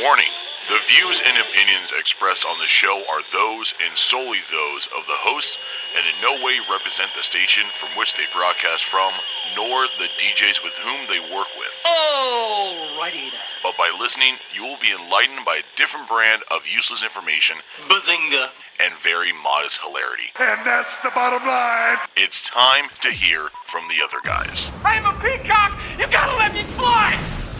Warning. The views and opinions expressed on the show are those and solely those of the hosts and in no way represent the station from which they broadcast from, nor the DJs with whom they work with. Alrighty then. But by listening, you will be enlightened by a different brand of useless information Bazinga. and very modest hilarity. And that's the bottom line. It's time to hear from the other guys. I'm a peacock! You gotta let me fly!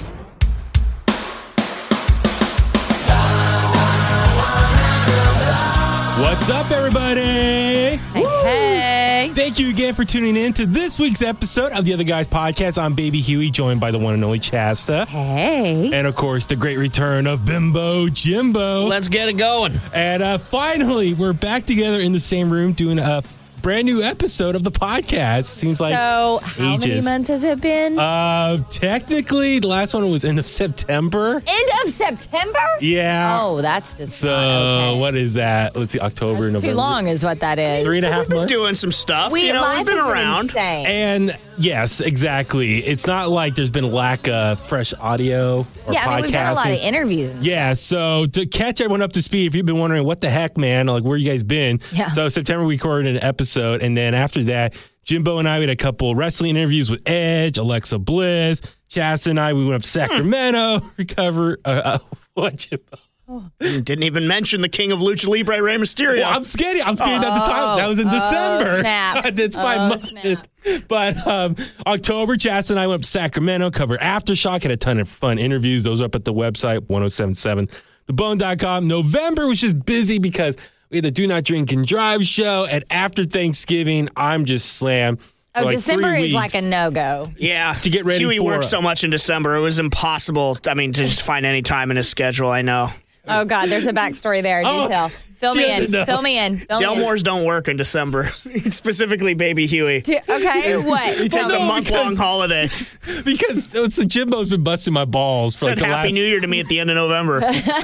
What's up, everybody? Hey. Thank you again for tuning in to this week's episode of The Other Guys Podcast. I'm Baby Huey, joined by the one and only Chasta. Hey. And, of course, the great return of Bimbo Jimbo. Let's get it going. And finally, we're back together in the same room doing a brand new episode of the podcast. Seems like So, how many ages. months has it been? Technically, the last one was end of September. End of September? Yeah. Oh, that's just So, not okay. what is that? Let's see, October, That's November. too long is what that is. 3.5 months? Doing some stuff. Life we've been has around. insane. And yes, exactly. It's not like there's been a lack of fresh audio or Yeah, I mean, we've done a lot of podcasting. interviews. And Yeah, so to catch everyone up to speed, if you've been wondering what the heck, man, like where you guys been? Yeah. So September we recorded an episode, and then after that, Jimbo and I we had a couple wrestling interviews with Edge, Alexa Bliss, Chasta and I. We went up to Sacramento, recover. What, Jimbo? Didn't even mention the king of Lucha Libre, Rey Mysterio. Well, I'm scared at the time. That was in December. Snap. That's 5 months. Snap. But October, Chasta and I went up to Sacramento, covered Aftershock, had a ton of fun interviews. Those are up at the website, 1077thebone.com. November was just busy because we had the Do Not Drink and Drive show. And after Thanksgiving, I'm just slammed. for Oh, like December 3 is weeks. like a no-go. Yeah. To get ready Huey for worked it. so much in December. It was impossible, to just find any time in his schedule, I know. Oh, God, there's a backstory there. Do Oh, tell. Fill me she in. doesn't know. Fill me in. Fill me in. Delmore's don't work in December. Specifically, Baby Huey. Okay, what? He takes no, a month-long because- holiday. Because so Jimbo's been busting my balls for Said like the Happy last... New Year to me at the end of November.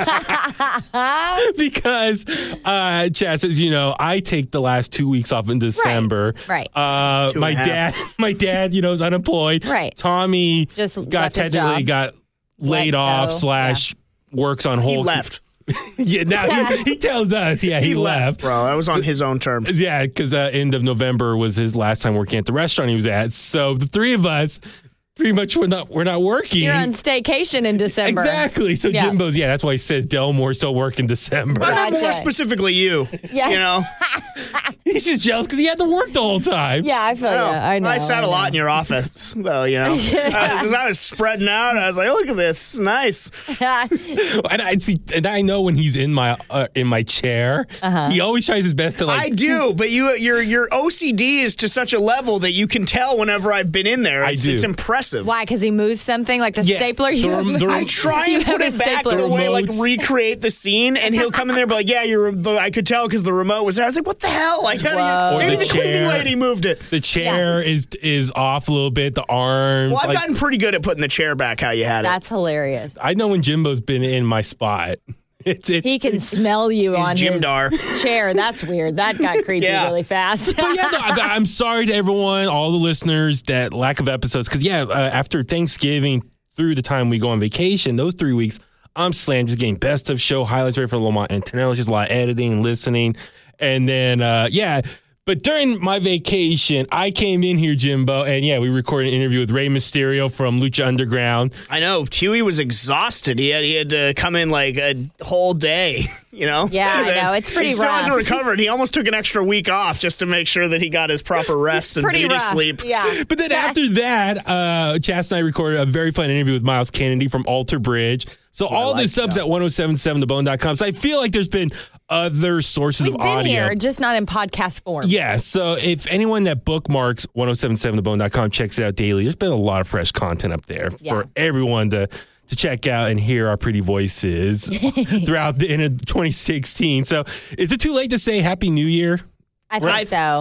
Because Chas, as you know, I take the last 2 weeks off in December. Right. My 2.5. dad, is unemployed. Right. Tommy Just got left his job. got laid Let off go. / works on hold. He left. Yeah, now he tells us, he left. Bro, that was on his own terms. Yeah, because end of November was his last time working at the restaurant he was at. So the three of us, pretty much, we're not working. You're on staycation in December. Exactly. So Yeah. Jimbo's, that's why he says Delmore still work in December. I meant more Gotcha. specifically you. Yeah. You know? He's just jealous because he had to work the whole time. Yeah, I feel you. I know. I sat a lot in your office, though, I was spreading out. I was like, oh, look at this. Nice. And I know when he's in my chair, he always tries his best to I do, but your OCD is to such a level that you can tell whenever I've been in there. It's, I do. It's impressive. Why? Because he moves something like the Yeah, stapler. the I try You and put have it a back stapler. the way, like remotes. recreate the scene, and he'll come in there and be like, yeah, I could tell because the remote was there. I was like, what the hell? Like, how do Whoa. you, Or maybe the the cleaning chair. lady moved it. The chair is off a little bit. The arms. Well, I've like, gotten pretty good at putting the chair back how you had it. That's hilarious. I know when Jimbo's been in my spot. It's He can smell you on Jim his Dar. chair. That's weird. That got creepy Yeah. really fast. But yeah, no, I'm sorry to everyone, all the listeners, that lack of episodes. Because, after Thanksgiving through the time we go on vacation, those 3 weeks, I'm slammed just getting best of show highlights ready for Lamont Antonelli, just a lot of editing, listening. And then, But during my vacation, I came in here, Jimbo, and we recorded an interview with Rey Mysterio from Lucha Underground. I know. Huey was exhausted. He had to come in like a whole day, Yeah, I know. It's pretty he still rough. hasn't recovered. He almost took an extra week off just to make sure that he got his proper rest and Pretty beauty rough. sleep. Yeah. But then after that, Chas and I recorded a very fun interview with Miles Kennedy from Alter Bridge. So all the subs at 1077thebone.com. So I feel like there's been other sources We've of been audio. here, just not in podcast form. Yeah, so if anyone that bookmarks 1077thebone.com checks it out daily, there's been a lot of fresh content up there for everyone to check out and hear our pretty voices throughout the end of 2016. So is it too late to say Happy New Year? I think so.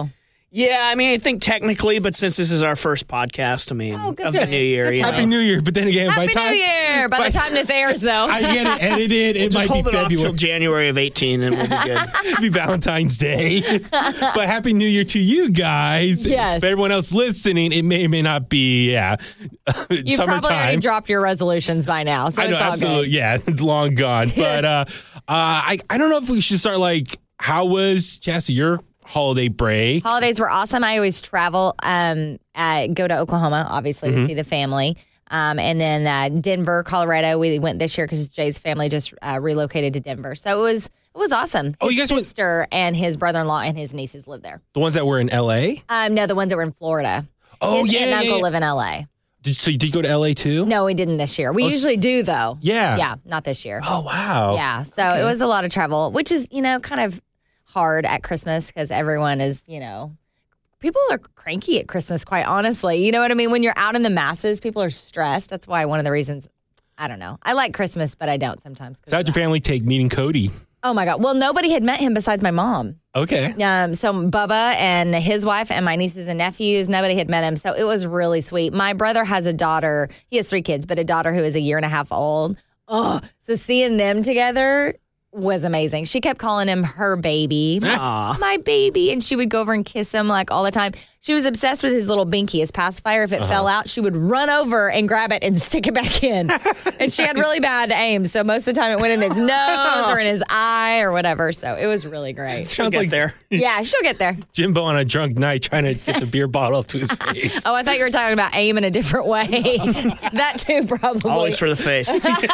Yeah, I mean, I think technically, but since this is our first podcast, I mean, good of the point. new year, you know. Happy New Year. But then again, Happy by time New Year! By the time this airs, though. I get it edited, it Just might be hold it off till February. January of 18 and we'll be good. It'd be Valentine's Day. But Happy New Year to you guys. Yes. For everyone else listening, it may or may not be, You've summertime. probably already dropped your resolutions by now, so I know, it's all absolutely. good. Yeah, it's long gone. But I don't know if we should start like, how was, Chastity, your holiday break? Holidays were awesome. I always travel, go to Oklahoma, obviously, to see the family. And then Denver, Colorado, we went this year because Jay's family just relocated to Denver. So it was awesome. Oh, His you guys went- sister and his brother-in-law and his nieces live there. The ones that were in L.A.? No, the ones that were in Florida. Oh, his yeah, aunt and yeah, uncle yeah. live in L.A. So you did go to L.A. too? No, we didn't this year. We usually do, though. Yeah. Yeah, not this year. Oh, wow. Yeah, so it was a lot of travel, which is, kind of hard at Christmas because everyone is, people are cranky at Christmas, quite honestly. You know what I mean? When you're out in the masses, people are stressed. That's why one of the reasons, I don't know. I like Christmas, but I don't sometimes. So how'd your family take meeting Cody? Oh, my God. Well, nobody had met him besides my mom. Okay. So Bubba and his wife and my nieces and nephews, nobody had met him. So it was really sweet. My brother has a daughter. He has 3 kids, but a daughter who is a year and a half old. Oh, so seeing them together was amazing. She kept calling him her baby, my baby, and she would go over and kiss him like all the time. She was obsessed with his little binky, his pacifier. If it fell out, she would run over and grab it and stick it back in. And she had really bad aim, so most of the time it went in his nose or in his eye or whatever. So it was really great. Sounds Get like there. Yeah, she'll get there. Jimbo on a drunk night trying to get the beer bottle up to his face. Oh, I thought you were talking about aim in a different way. That too, probably. Always for the face.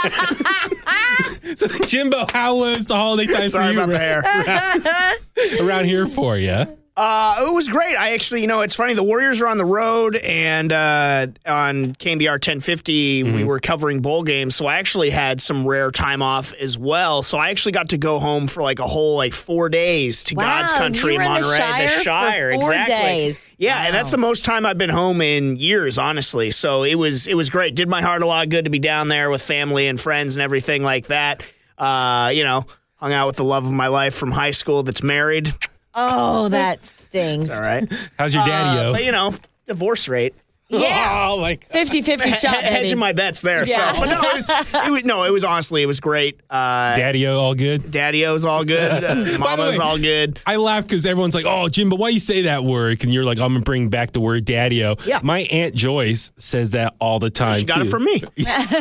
So, Jimbo, how was the holiday time Sorry for you about the hair. around here for you? It was great. I actually, it's funny. The Warriors are on the road, and on KMBR 1050, we were covering bowl games. So I actually had some rare time off as well. So I actually got to go home for like a whole 4 days to Wow, God's country you were in in the Monterey. Shire for 4 exactly. days. Yeah, Wow. and that's the most time I've been home in years, honestly. So it was great. Did my heart a lot of good to be down there with family and friends and everything like that. Hung out with the love of my life from high school that's married. Oh, that stings. All right. How's your daddy-o? But, divorce rate. Yeah. Oh, my God. 50-50 shot, baby. Hedging my bets there. Yeah. So, but it was honestly, it was great. Daddy-o all good? Daddy-o's all good. Mama's way, all good. I laugh because everyone's like, oh, Jimbo, why you say that word? And you're like, I'm going to bring back the word daddy-o. Yeah. My Aunt Joyce says that all the time, She got it too. from me.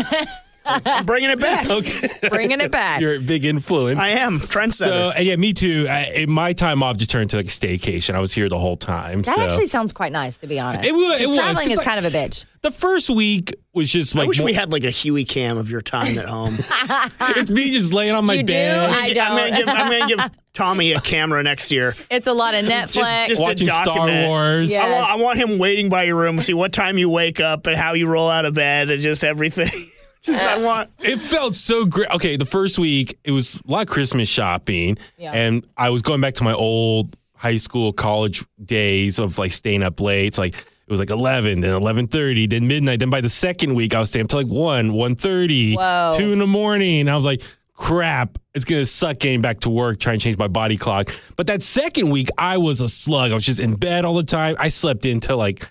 I'm bringing it back. Okay. Bringing it back. You're a big influence. I am. Trendsetter. So, and yeah, me too. My time off just turned to like a staycation. I was here the whole time. That so. actually sounds quite nice, to be honest. It was. 'Cause traveling 'cause, is like, kind of a bitch. The first week was just like I wish we had like a Huey cam of your time at home. it's me just laying on my You do? bed. I don't. I'm gonna give Tommy a camera next year. It's a lot of Netflix. just- watching to Star document. Wars. Yeah. I want him waiting by your room, see what time you wake up and how you roll out of bed and just everything. I want. It felt so great. Okay, the first week, it was a lot of Christmas shopping. Yeah. And I was going back to my old high school, college days of like staying up late. It's like, it was like 11, then 11:30, then midnight. Then by the second week, I was staying up till like 1:30, Whoa. 2 in the morning. I was like, crap, it's going to suck getting back to work, trying to change my body clock. But that second week, I was a slug. I was just in bed all the time. I slept until like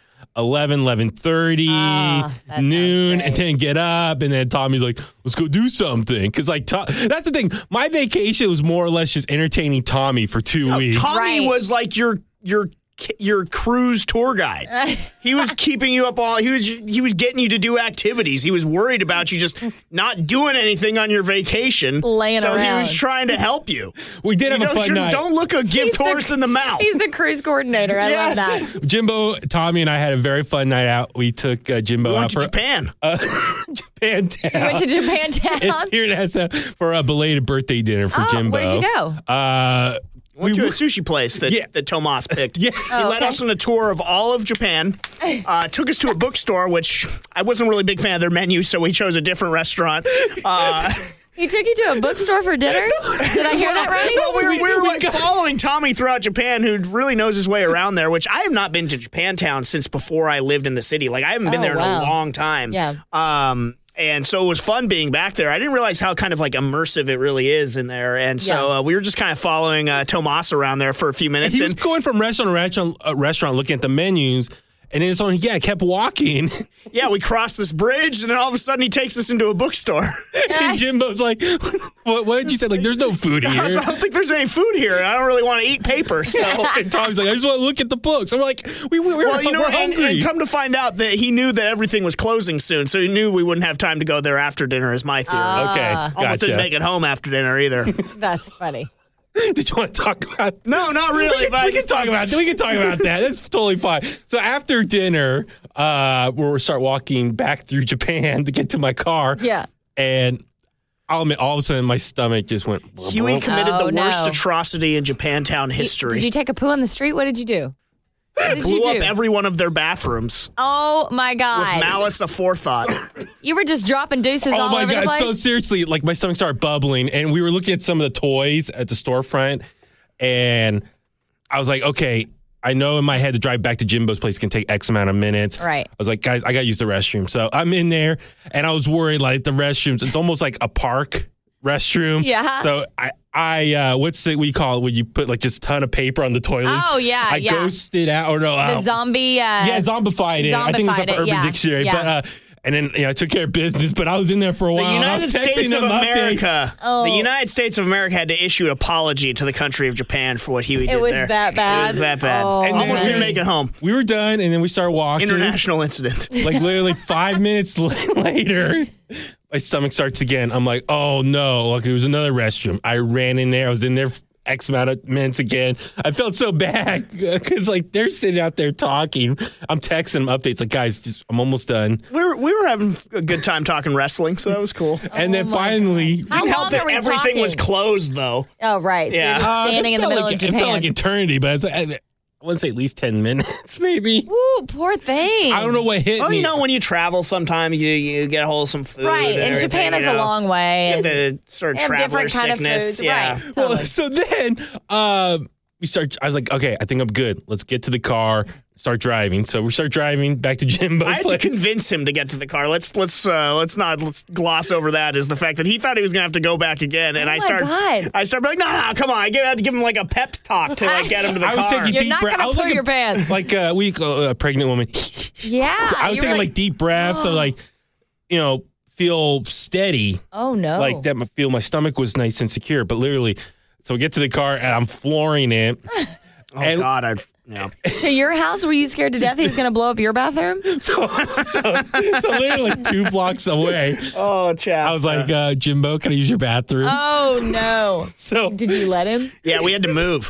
11:30, that sounds noon, great. and then get up. And then Tommy's like, let's go do something. Because like, that's the thing. My vacation was more or less just entertaining Tommy for 2 weeks. Tommy Right. was like your cruise tour guide. He was keeping you up all. He was getting you to do activities. He was worried about you just not doing anything on your vacation. Laying so he around. was trying to help you. We did have a fun night. Don't look a gift horse in the mouth. He's the cruise coordinator. I love Yes. that. Jimbo, Tommy, and I had a very fun night out. We took Jimbo We out went to for Japan. Japantown. Went to Japantown. Here in SF for a belated birthday dinner for Jimbo. Where'd you go? Went to were- a sushi place that Tomas picked. Yeah. He led us on a tour of all of Japan. Took us to a bookstore, which I wasn't really a big fan of their menu, so we chose a different restaurant. He took you to a bookstore for dinner? Did I hear that right? Well, we were we like got- following Tommy throughout Japan, who really knows his way around there, which I have not been to Japantown since before I lived in the city. Like, I haven't been Oh, there in a wow. long time. Yeah. And so it was fun being back there. I didn't realize how kind of like immersive it really is in there. And so we were just kind of following Tomas around there for a few minutes. He was going from restaurant to restaurant looking at the menus. And then I kept walking. Yeah, we crossed this bridge, and then all of a sudden he takes us into a bookstore. And Jimbo's like, what did you say? Like, there's no food here. I don't think there's any food here. I don't really want to eat paper. So. And Tommy's like, I just want to look at the books. I'm like, we're hungry. And come to find out that he knew that everything was closing soon, so he knew we wouldn't have time to go there after dinner is my theory. Okay, Almost didn't make it home after dinner either. That's funny. Did you want to talk about? No, not really. We can talk about that. That's totally fine. So after dinner, we'll start walking back through Japan to get to my car. Yeah. And I'll admit, all of a sudden, my stomach just went. Huey committed the worst no. atrocity in Japantown history. Did you take a poo on the street? What did you do? What did Blew you do? up every one of their bathrooms. Oh my God. With malice aforethought. You were just dropping deuces all over the place? So seriously, like my stomach started bubbling, and we were looking at some of the toys at the storefront, and I was like, okay, I know in my head to drive back to Jimbo's place can take X amount of minutes. Right. I was like, guys, I got to use the restroom. So I'm in there, and I was worried, like the restrooms, it's almost like a park restroom. Yeah. So I what's it, what you call it when you put like just a ton of paper on the toilets? Oh, yeah, I yeah. ghosted out, or no. The zombie. Zombified it. I think it's up for Urban Dictionary. Yeah. But and then I took care of business, but I was in there for a while. The United States of America. Oh. The United States of America had to issue an apology to the country of Japan for what Huey did It was there. that bad. It was that bad. Oh. And Almost then didn't make it home. We were done, and then we started walking. International incident. Like literally 5 minutes later, my stomach starts again. I'm like, oh no! Like it was another restroom. I ran in there. I was in there for X amount of minutes again. I felt so bad because like they're sitting out there talking. I'm texting them updates like, guys, I'm almost done. We were having a good time talking wrestling, so that was cool. And then finally, How Didn't help long that are we everything was talking? closed though. Oh, right. Yeah. So you're just standing in the middle of It Japan. felt like eternity, but it's like, I want to say at least 10 minutes, maybe. Ooh, poor thing. I don't know what hit Well, me. you know, when you travel, sometimes you get a hold of some food. Right, and everything, Japan is you know. a long way. You And have the sort of they have traveler different kind of sickness. foods. Yeah. Right. Well, Totally. so then I was like, okay, I think I'm good. Let's get to the car, start driving. So we start driving back to Jimbo's I had place. to convince him to get to the car. Let's not gloss over that. Is the fact that he thought he was gonna have to go back again, and Oh I my started. God. I started like, no, come on! I had to give him like a pep talk to like get him to the I was car. taking You're deep not breath. gonna I was put like your pants. like a pregnant woman. Yeah. I was you taking were like deep breaths to like, feel steady. Oh, no. Like that. Feel my stomach was nice and secure. But literally, so we get to the car and I'm flooring it. Oh God, To your house, were you scared to death he was going to blow up your bathroom? So literally like 2 blocks away. Oh, Chas. I was like, Jimbo, can I use your bathroom? Oh, no. So Did you let him? yeah, we had to move.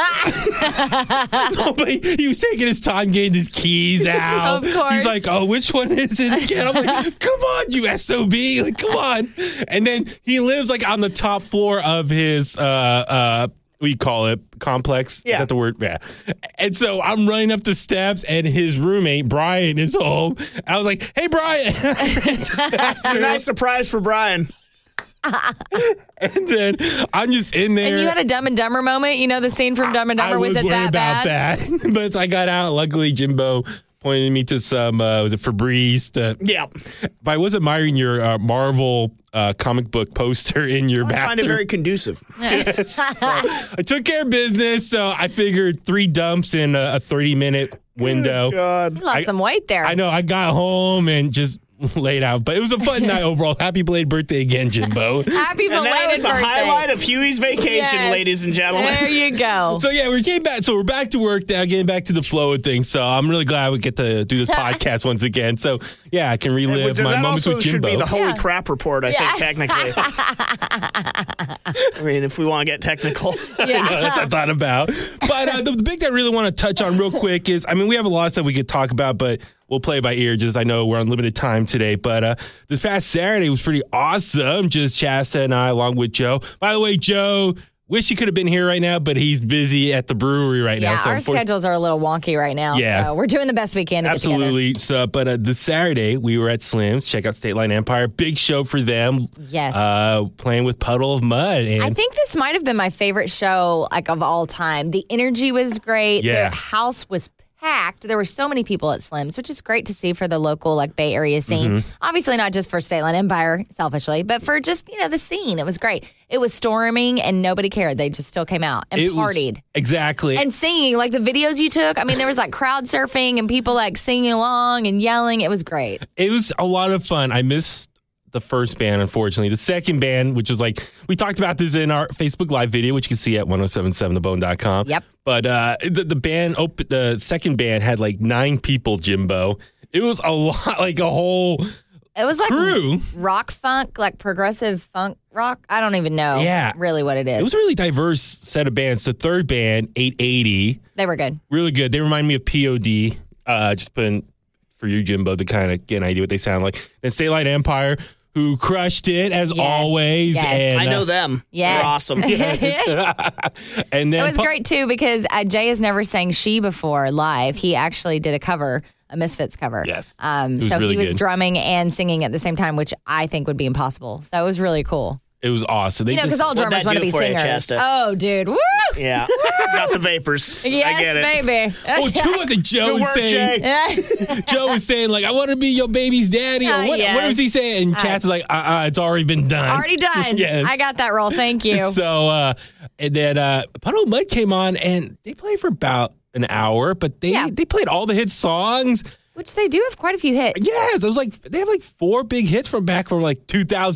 but he was taking his time getting his keys out. Of course. He's like, oh, which one is it again? I'm like, come on, you SOB. Like, come on. And then he lives like on the top floor of his what do you call it? Complex? Yeah. Is that the word? Yeah. And so I'm running up the steps and his roommate, Brian, is home. I was like, hey, Brian. A nice surprise for Brian. And then I'm just in there. And you had a Dumb and Dumber moment? You know the scene from Dumb and Dumber? I was it worried that about bad? that. But I got out. Luckily, Jimbo pointed me to some, was it Febreze? Yeah. But I was admiring your Marvel comic book poster in your I bathroom. find it very conducive. So I took care of business, so I figured 3 dumps in a 30-minute window. God. You lost some weight there. I know. I got home and just laid out, but it was a fun night overall. Happy belated birthday again, Jimbo. Happy And that belated was the birthday. highlight of Huey's vacation, Yes. ladies and gentlemen. There you go. So yeah, we came back. So we're back to work now, getting back to the flow of things. So I'm really glad we get to do this podcast once again. So yeah, I can relive my that moments also with should Jimbo. be the holy Yeah. crap report, I Yeah. think, technically. I mean, if we want to get technical. Yeah. That's what I thought about. But the big thing I really want to touch on real quick is, I mean, we have a lot of stuff we could talk about, but we'll play by ear. Just I know we're on limited time today, but this past Saturday was pretty awesome. Just Shasta and I, along with Joe. By the way, Joe, wish he could have been here right now, but he's busy at the brewery right now. Yeah, So our schedules are a little wonky right now. Yeah. So we're doing the best we can to get together. Absolutely. So, but this Saturday we were at Slim's. Check out State Line Empire. Big show for them. Yes. Playing with Puddle of Mud. And I think this might have been my favorite show like of all time. The energy was great. Yeah. The house was packed. There were so many people at Slim's, which is great to see for the local like Bay Area scene. Obviously not just for State Line Empire, selfishly, but for just, the scene. It was great. It was storming and nobody cared. They just still came out and partied. Exactly. And singing, like the videos you took. I mean, there was like crowd surfing and people like singing along and yelling. It was great. It was a lot of fun. I missed the first band, unfortunately. The second band, which was like, we talked about this in our Facebook Live video, which you can see at 1077thebone.com. Yep. But the second band had like 9 people, Jimbo. It was a lot, like a whole It was like crew. Rock funk, like progressive funk rock. I don't even know really what it is. It was a really diverse set of bands. The third band, 880. They were good. Really good. They remind me of POD. Just putting for you, Jimbo, to kind of get an idea what they sound like. Then State Line Empire, who crushed it as always. Yes. And I know them. Yes. They're awesome. And then It was great too because Jay has never sang She before live. He actually did a cover, a Misfits cover. Yes. So really he was good. drumming and singing at the same time, which I think would be impossible. So it was really cool. It was awesome. Because all drummers that want to do be for you, singers. Chasta? Oh, dude. Woo! Yeah. Got the vapors. I Yes, get it. baby. Oh, too was it Joe Good was work, saying? Jay. Joe was saying, like, I want to be your baby's daddy. Or what, Yes. what was he saying? And Chas was like, it's already been done. Already done. Yes. I got that role. Thank you. So, and then Puddle of Mud came on, and they played for about an hour, but they played all the hit songs. Which they do have quite a few hits. Yes, it was like they have like 4 big hits from like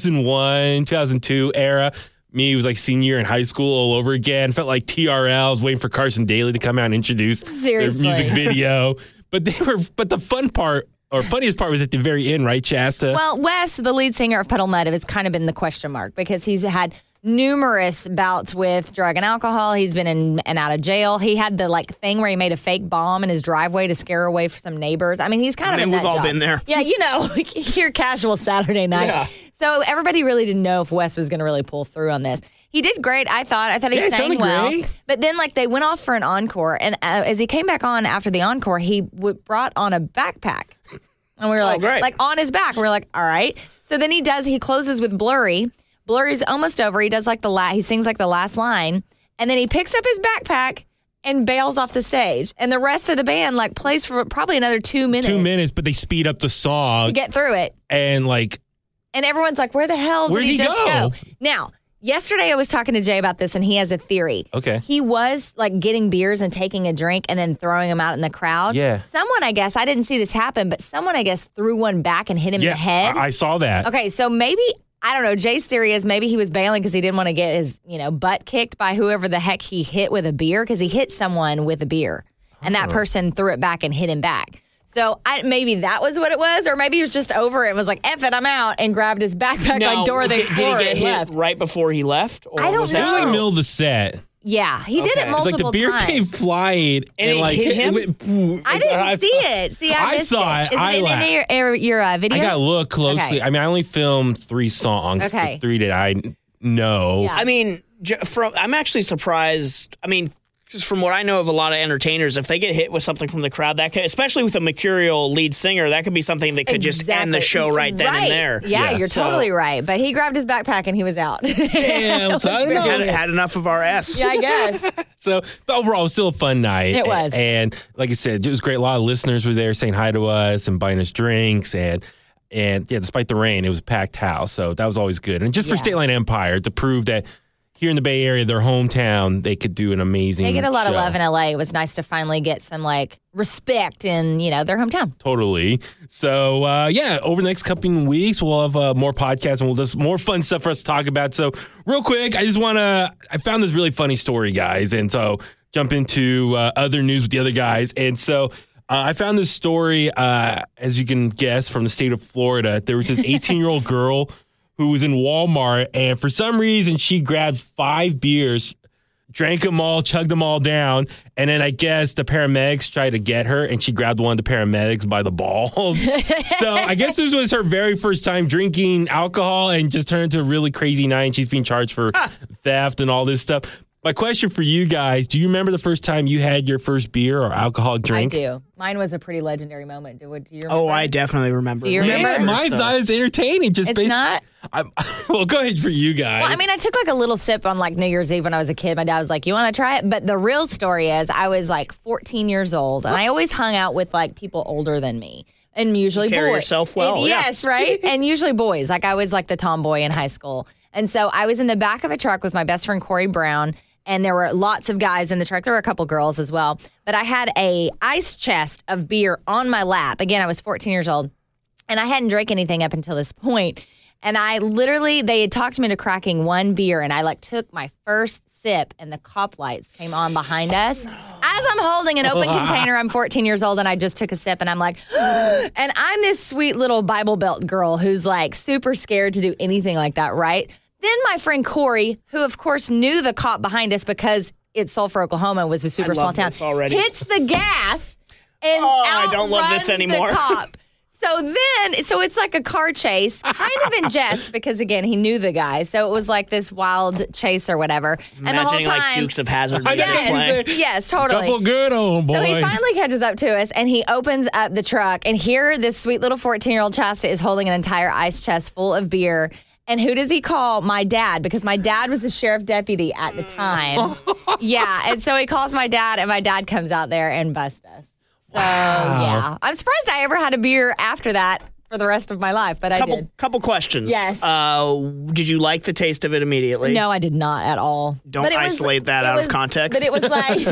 2001, 2002 era. Me was like senior year in high school all over again. Felt like TRL. I was waiting for Carson Daly to come out and introduce Seriously. their music video. But the fun part or funniest part was at the very end, right, Chasta? Well, Wes, the lead singer of Puddle Mud, has kind of been the question mark because he's had numerous bouts with drug and alcohol. He's been in and out of jail. He had the thing where he made a fake bomb in his driveway to scare away for some neighbors. I mean, he's kind of in that we've all job. been there. Yeah, your casual Saturday night. Yeah. So everybody really didn't know if Wes was going to really pull through on this. He did great, I thought. I thought he sang sounded well. great. But then, they went off for an encore, and as he came back on after the encore, he brought on a backpack. And we were great. on his back. We're like, all right. So then he closes with Blurry. Blurry's almost over. He does he sings the last line, and then he picks up his backpack and bails off the stage. And the rest of the band plays for probably another 2 minutes. 2 minutes, but they speed up the song to get through it. and And everyone's like, where the hell did Where'd he he just go? Now, yesterday I was talking to Jay about this, and he has a theory. Okay. He was getting beers and taking a drink and then throwing them out in the crowd. Yeah. Someone, I guess, I didn't see this happen, but someone, I guess, threw one back and hit him in the head. I saw that. Okay, so maybe, I don't know, Jay's theory is maybe he was bailing because he didn't want to get his, butt kicked by whoever the heck he hit with a beer, because he hit someone with a beer, and that person threw it back and hit him back. So maybe that was what it was, or maybe he was just over it and was like, F it, I'm out, and grabbed his backpack like Dora the Explorer Did he get and hit left. right before he left? Or I don't was It was know. like middle of the set. Yeah, he did it Okay. It's multiple It's like the beer times. came flying And it hit him? I didn't see it. See, I missed saw it. Is I it in laughed. any of your video? I got to look closely. Okay. I mean, I only filmed 3 songs. Okay. The 3 that I know. Yeah. I mean, I'm actually surprised. I mean, because from what I know of a lot of entertainers, if they get hit with something from the crowd, that could, especially with a mercurial lead singer, that could be something that could just end the Exactly. show right then and there. Yeah, Yeah. you're So- totally right. But he grabbed his backpack and he was out. Damn, so I don't know. Had enough of our S. Yeah, I guess. So, but overall, it was still a fun night. It was. And like I said, it was great. A lot of listeners were there saying hi to us and buying us drinks. And yeah, despite the rain, it was a packed house. So that was always good. And just for Yeah. State Line Empire to prove that here in the Bay Area, their hometown, they could do an amazing They get a lot of show. love in LA. It was nice to finally get some respect in, their hometown. Totally. So, over the next couple weeks, we'll have more podcasts and we'll just more fun stuff for us to talk about. So, real quick, I found this really funny story, guys. And so, jump into other news with the other guys. And so, I found this story, as you can guess, from the state of Florida. There was this 18-year-old girl who was in Walmart, and for some reason, she grabbed 5 beers, drank them all, chugged them all down, and then I guess the paramedics tried to get her, and she grabbed one of the paramedics by the balls. So I guess this was her very first time drinking alcohol and just turned into a really crazy night, and she's being charged for theft and all this stuff. My question for you guys, do you remember the first time you had your first beer or alcoholic drink? I do. Mine was a pretty legendary moment. Do you remember? Oh, I definitely remember. Do you remember? Man, mine's not as entertaining. Just It's based, not? Well, go ahead for you guys. Well, I mean, I took like a little sip on like New Year's Eve when I was a kid. My dad was like, "You want to try it?" But the real story is, I was like 14 years old, and I always hung out with like people older than me, and usually Carry boys. yourself well, yeah. Yes, right. And usually boys. Like I was like the tomboy in high school, and so I was in the back of a truck with my best friend Corey Brown. And there were lots of guys in the truck. There were a couple girls as well. But I had a ice chest of beer on my lap. Again, I was 14 years old. And I hadn't drank anything up until this point. And I literally, they had talked me into cracking one beer. And I like took my first sip and the cop lights came on behind us. As I'm holding an open container, I'm 14 years old and I just took a sip and I'm like, and I'm this sweet little Bible Belt girl who's like super scared to do anything like that, right? Then my friend Corey, who of course knew the cop behind us because it's Sulphur, Oklahoma, was a super small town, hits the gas and I don't love this anymore. The cop. So it's like a car chase, kind of in jest because again he knew the guy, so it was like this wild chase or whatever. And the whole Imagining time, like Dukes of Hazzard. yes, totally. Couple good old boys. So he finally catches up to us and he opens up the truck and here this sweet little 14-year-old Chasta is holding an entire ice chest full of beer. And who does he call? My dad, because my dad was the sheriff deputy at the time. Yeah, and so he calls my dad, and my dad comes out there and busts us. So, yeah. I'm surprised I ever had a beer after that for the rest of my life, but I did. Couple questions. Yes. Did you like the taste of it immediately? No, I did not at all. Don't isolate that out of context. But it was like...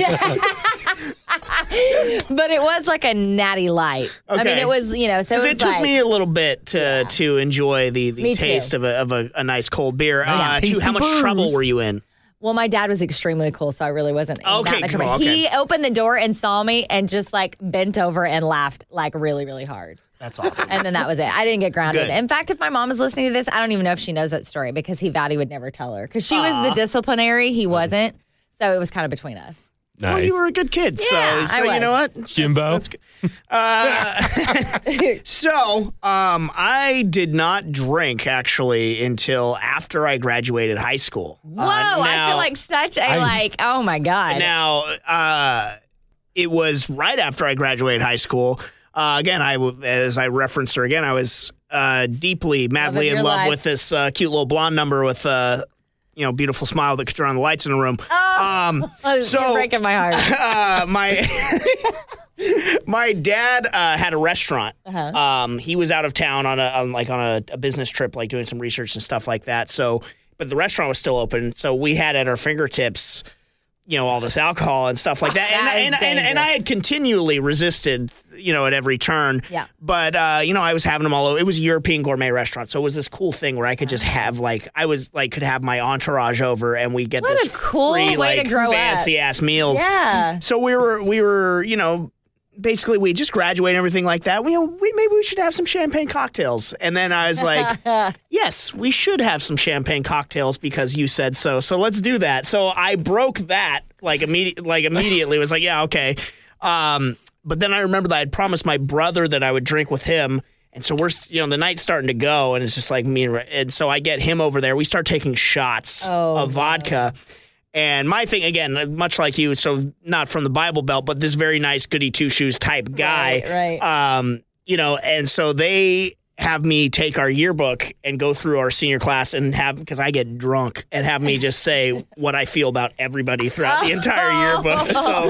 But it was like a natty light. Okay. I mean, it was, so it took me a little bit to enjoy the taste too. of a nice cold beer. Yeah, How much booze. trouble were you in? Well, my dad was extremely cool, so I really wasn't in that much trouble. Okay. He opened the door and saw me and just like bent over and laughed like really, really hard. That's awesome. And then that was it. I didn't get grounded. Good. In fact, if my mom is listening to this, I don't even know if she knows that story because he vowed he would never tell her. Because she was the disciplinary, he wasn't. So it was kind of between us. Nice. Well, you were a good kid, Yeah, so I was. you know what, Jimbo. That's good. So, I did not drink actually until after I graduated high school. Whoa, I feel like such a oh my God. Now, it was right after I graduated high school. Again, as I referenced her again, I was deeply, madly in love with this cute little blonde number with beautiful smile that could turn on the lights in the room. So you're breaking my heart. My dad had a restaurant. He was out of town on a business trip, like doing some research and stuff like that. So, but the restaurant was still open. So we had at our fingertips, all this alcohol and stuff like that. And I had continually resisted, at every turn. Yeah. But, I was having them all over. It was a European gourmet restaurant. So it was this cool thing where I could just have could have my entourage over and we get this a cool free, way to grow up. fancy ass meals. Yeah. So we were, basically we just graduated and everything like that. Maybe we should have some champagne cocktails. And then I was like, yes, we should have some champagne cocktails because you said so. So let's do that. So I broke that immediately. It was like, yeah, okay. But then I remember that I had promised my brother that I would drink with him. And so we're, the night's starting to go and it's just like me. And so I get him over there. We start taking shots of vodka. And my thing, again, much like you, so not from the Bible Belt, but this very nice goody two-shoes type guy. Right. And so they have me take our yearbook and go through our senior class and because I get drunk, and have me just say what I feel about everybody throughout the entire yearbook.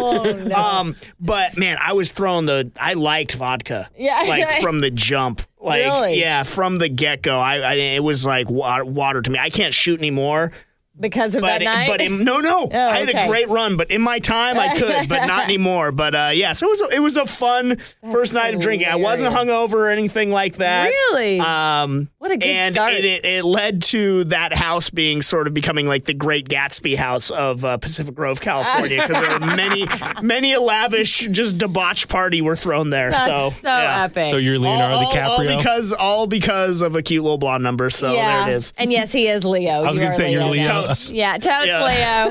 So, but man, I was I liked vodka. Yeah. From the jump. Really? Yeah, from the get-go. It was like water to me. I can't shoot anymore. Because of that night? I had a great run, but in my time I could, but not anymore. But so it was a fun first night of drinking. I wasn't hungover or anything like that. Really? What a good start. And it led to that house becoming like the Great Gatsby house of Pacific Grove, California, because there were many a lavish, just debauched party were thrown there. That's so epic. So you're Leonardo DiCaprio? All because of a cute little blonde number. So there it is. And yes, he is Leo. I was going to say you're Leo. Yeah, Toad's Leo. Man,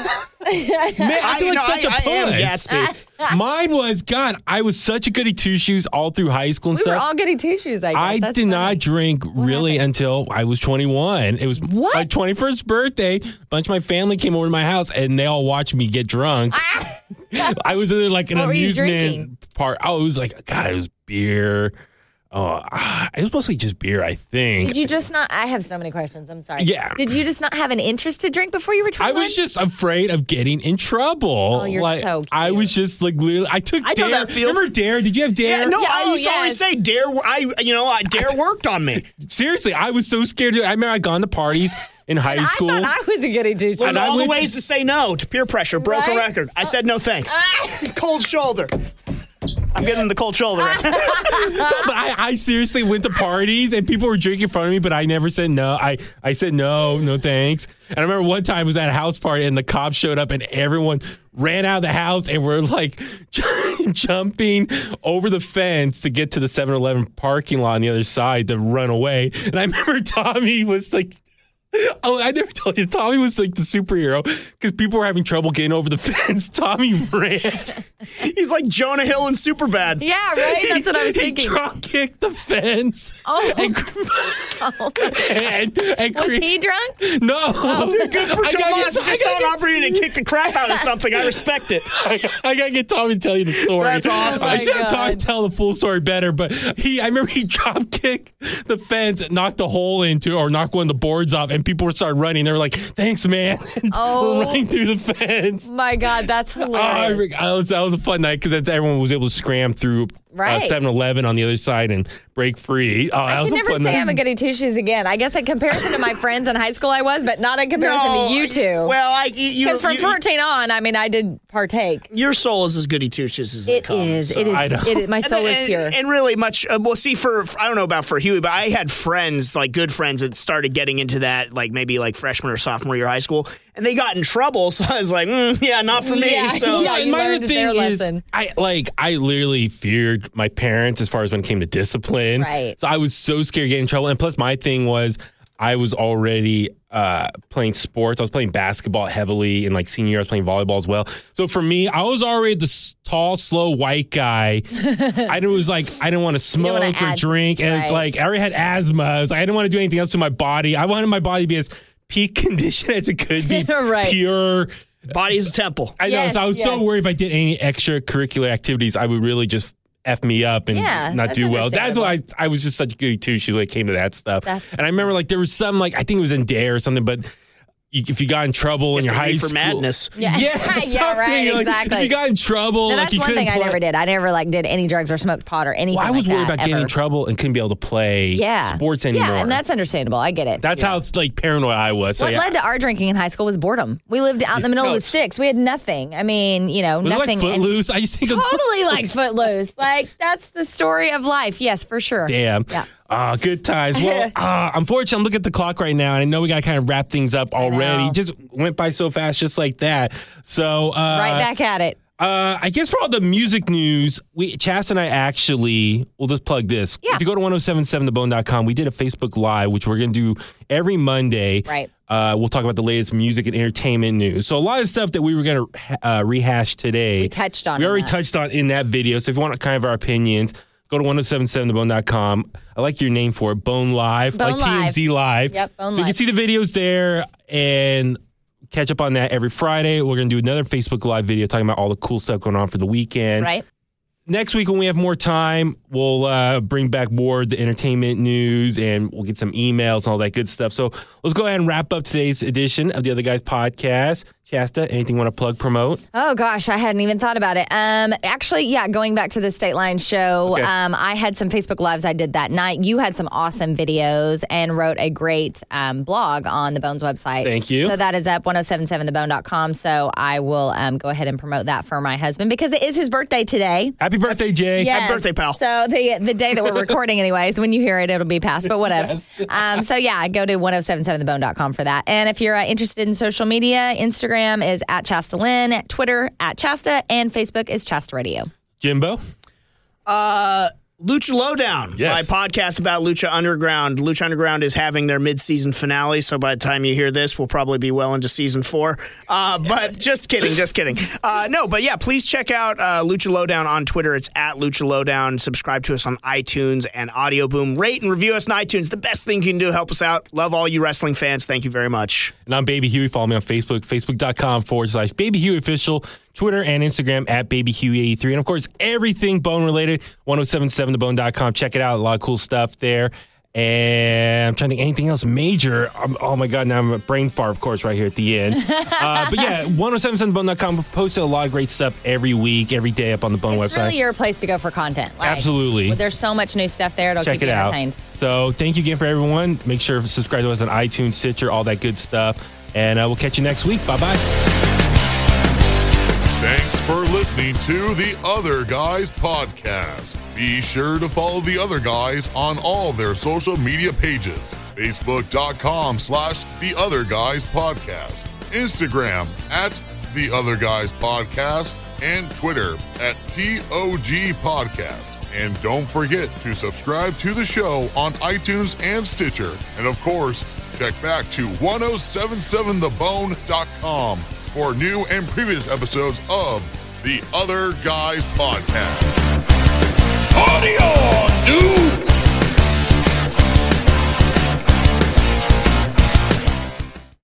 I feel like such a I am puss. Gatsby. Mine was, God, I was such a goody two-shoes all through high school and We stuff. were all goody two-shoes, I guess. I That's did funny. not drink really until I was 21. It was my 21st birthday. A bunch of my family came over to my house, and they all watched me get drunk. I was in like an What were you drinking? amusement park. Oh, it was like, God, it was beer. Oh, it was mostly just beer, I think. Did you just not? I have so many questions. I'm sorry. Yeah. Did you just not have an interest to drink before you were 21? I was just afraid of getting in trouble. Oh, you're like, so cute. I was just like literally. I took I know Dare. that feel. Remember Dare? Did you have Dare? Yeah, no, Yeah, I used to always say Dare. Dare worked on me. Seriously, I was so scared. I remember I'd gone to parties in high school. I thought I was a goody two shoes. Learned I all the went ways to say no to peer pressure. Broke a Right? record. I said no thanks. Cold shoulder. I'm getting the cold shoulder right now. But I seriously went to parties and people were drinking in front of me, but I never said no. I said no thanks. And I remember one time I was at a house party and the cops showed up and everyone ran out of the house and were like jumping over the fence to get to the 7-Eleven parking lot on the other side to run away. And I remember Tommy was like, oh, I never told you. Tommy was like the superhero because people were having trouble getting over the fence. Tommy ran. He's like Jonah Hill in Superbad. Yeah, right? That's what I was thinking. He drop kicked the fence. Oh. And Was he drunk? no. Good for Tomas. Just saw an opportunity to kick the crap out of something. I respect it. I gotta get Tommy to tell you the story. That's awesome. I should have Oh my Tommy God. tell the full story better, but I remember he drop kicked the fence, knocked a hole into, or knocked one of the boards off, and people started running. They were like, "Thanks, man!" And Oh. we're running through the fence. My God, that's hilarious. That was a fun night because everyone was able to scram through Right. 7-Eleven on the other side and break free. Oh, that I was can a never fun say night. I'm a goody two shoes again. I guess in comparison to my friends in high school, I was, but not in comparison to you two. Well, Because from 14 on, I mean, I did partake. your soul is as goody two shoes as It comes. is. so. It is. I know. It is. My soul is pure. And really much, well, see, for I don't know about for Huey, but I had friends, like good friends, that started getting into that, like maybe like freshman or sophomore year of high school, and they got in trouble. So I was like, yeah, not for me. Yeah, So yeah. you my learned other thing their is, lesson. I literally feared my parents as far as when it came to discipline. Right. So I was so scared of getting in trouble. And plus, my thing was I was already playing sports. I was playing basketball heavily, and like senior year, I was playing volleyball as well. So for me, I was already the tall, slow white guy. I didn't want to smoke wanna or add- drink, and it's right. like I already had asthma. I was like, I didn't want to do anything else to my body. I wanted my body to be as peak condition as it could be, Right. pure. body's a temple. I know. Yes, So I was so yes. worried if I did any extracurricular activities, I would really just F me up and Yeah, not that's do well. That's why understandable. I was just such a goody two shoes when it came to that stuff. That's- And I remember like there was some like I think it was in Dare or something, but if you got in trouble in your The high need for school, madness. Yeah, yeah, yeah, something. right, Like, exactly. if you got in trouble, No, like that's you one couldn't thing I play. never did. I never did any drugs or smoked pot or anything. Well, I was like worried that, about getting ever. in trouble and couldn't be able to play sports anymore. Yeah, and that's understandable. I get it. That's how it's like paranoid I was. So, What yeah. led to our drinking in high school was boredom. We lived out in the middle of the Coach. sticks. We had nothing. I mean, you know, Was it nothing. like Footloose? I just think of Totally like Footloose. Like, that's the story of life. Yes, for sure. Damn. Yeah. Good times. Well, unfortunately, I'm looking at the clock right now, and I know we got to kind of wrap things up already. know. Just went by so fast, just like that. So, Right back at it. I guess for all the music news, Chas and I actually, we'll just plug this. Yeah. If you go to 1077thebone.com, we did a Facebook Live, which we're going to do every Monday. Right. We'll talk about the latest music and entertainment news. So a lot of stuff that we were going to rehash today. We touched on We already that. touched on in that video. So if you want kind of our opinions, go to 1077thebone.com. I like your name for it, Bone Live. Bone like Live. TMZ Live. Yep, Bone So you can Live. see the videos there and catch up on that every Friday. We're going to do another Facebook Live video talking about all the cool stuff going on for the weekend. Right. Next week, when we have more time, we'll bring back more of the entertainment news and we'll get some emails and all that good stuff. So let's go ahead and wrap up today's edition of the Other Guys podcast. Shasta, anything you want to plug, promote? Oh gosh, I hadn't even thought about it. Actually, yeah, going back to the State Line show, Okay. I had some Facebook Lives I did that night. You had some awesome videos and wrote a great blog on the Bones website. Thank you. So that is up 1077thebone.com. So I will go ahead and promote that for my husband because it is his birthday today. Happy birthday, Jay. Yes. Happy birthday, pal. So the day that we're recording, anyways, when you hear it, it'll be past, but whatever. So yeah, go to 1077thebone.com for that. And if you're interested in social media, Instagram is at Chasta Lynn, Twitter at Chasta, and Facebook is Chasta Radio. Jimbo? Lucha Lowdown, Yes. my podcast about Lucha Underground. Lucha Underground is having their mid-season finale, so by the time you hear this, we'll probably be well into season 4. But just kidding. No, but yeah, please check out Lucha Lowdown on Twitter. It's at Lucha Lowdown. Subscribe to us on iTunes and Audio Boom. Rate and review us on iTunes. The best thing you can do. Help us out. Love all you wrestling fans. Thank you very much. And I'm Baby Huey. Follow me on Facebook, facebook.com/Baby Huey Official. Twitter and Instagram at BabyHuey83. And, of course, everything bone-related, 1077thebone.com. Check it out. A lot of cool stuff there. And I'm trying to think anything else major. Oh, my God. Now I'm a brain fart, of course, right here at the end. But, yeah, 1077thebone.com. Posting a lot of great stuff every week, every day up on the Bone website. It's really your place to go for content. Absolutely. There's so much new stuff there. It'll Check keep you it out. entertained. So thank you again for everyone. Make sure to subscribe to us on iTunes, Stitcher, all that good stuff. And we'll catch you next week. Bye-bye. Thanks for listening to The Other Guys Podcast. Be sure to follow The Other Guys on all their social media pages. Facebook.com/The Other Guys Podcast. Instagram @The Other Guys Podcast. And Twitter @TOG Podcast. And don't forget to subscribe to the show on iTunes and Stitcher. And of course, check back to 1077thebone.com for new and previous episodes of The Other Guys Podcast. Party on, dude!